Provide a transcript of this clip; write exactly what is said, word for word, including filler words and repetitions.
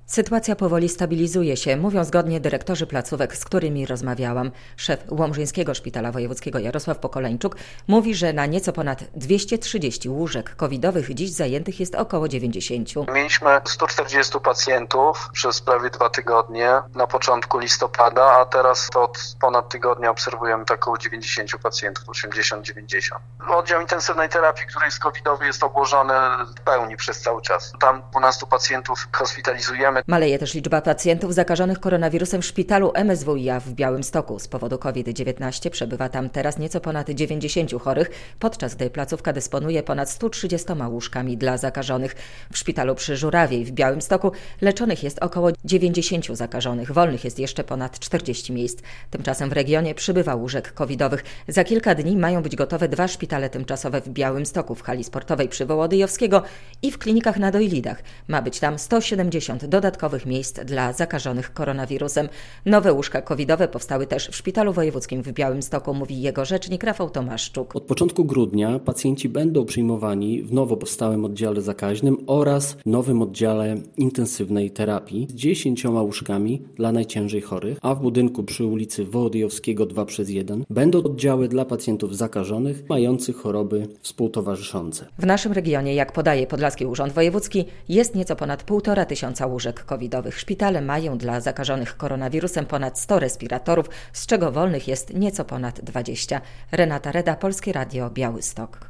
Sytuacja powoli stabilizuje się, mówią zgodnie dyrektorzy placówek, z którymi rozmawiałam. Szef Łomżyńskiego Szpitala Wojewódzkiego Jarosław Pokoleńczuk mówi, że na nieco ponad dwieście trzydzieści łóżek covidowych dziś zajętych jest około dziewięćdziesięciu. Mieliśmy sto czterdziestu pacjentów przez prawie dwa tygodnie na początku listopada, a teraz to od ponad tygodnia obserwujemy tak około dziewięćdziesięciu pacjentów, osiemdziesiąt do dziewięćdziesięciu. Oddział intensywnej terapii, który jest covidowy, jest obłożony w pełni przez cały czas. Tam dwunastu pacjentów hospitalizujemy. Maleje też liczba pacjentów zakażonych koronawirusem w szpitalu M S W i A w Białymstoku. Z powodu COVID dziewiętnaście przebywa tam teraz nieco ponad dziewięćdziesięciu chorych, podczas gdy placówka dysponuje ponad stu trzydziestoma łóżkami dla zakażonych. W szpitalu przy Żurawiej w Białymstoku leczonych jest około dziewięćdziesięciu zakażonych. Wolnych jest jeszcze ponad czterdzieści miejsc. Tymczasem w regionie przybywa łóżek covidowych. Za kilka dni mają być gotowe dwa szpitale tymczasowe w Białymstoku, w hali sportowej przy Wołodyjowskiego i w klinikach na Dojlidach. Ma być tam sto siedemdziesiąt dodatkowych miejsc dla zakażonych koronawirusem. Nowe łóżka covidowe powstały też w Szpitalu Wojewódzkim w Białymstoku, mówi jego rzecznik Rafał Tomaszczuk. Od początku grudnia pacjenci będą przyjmowani w nowo powstałym oddziale zakaźnym oraz nowym oddziale intensywnej terapii z dziesięcioma łóżkami dla najciężej chorych, a w budynku przy ulicy Wołodyjowskiego dwa przez jeden będą oddziały dla pacjentów zakażonych mających choroby współtowarzyszące. W naszym regionie, jak podaje Podlaski Urząd Wojewódzki, jest nieco ponad półtora tysiąca łóżek covidowych. Szpitale mają dla zakażonych koronawirusem ponad sto respiratorów, z czego wolnych jest nieco ponad dwadzieścia. Renata Reda, Polskie Radio, Białystok.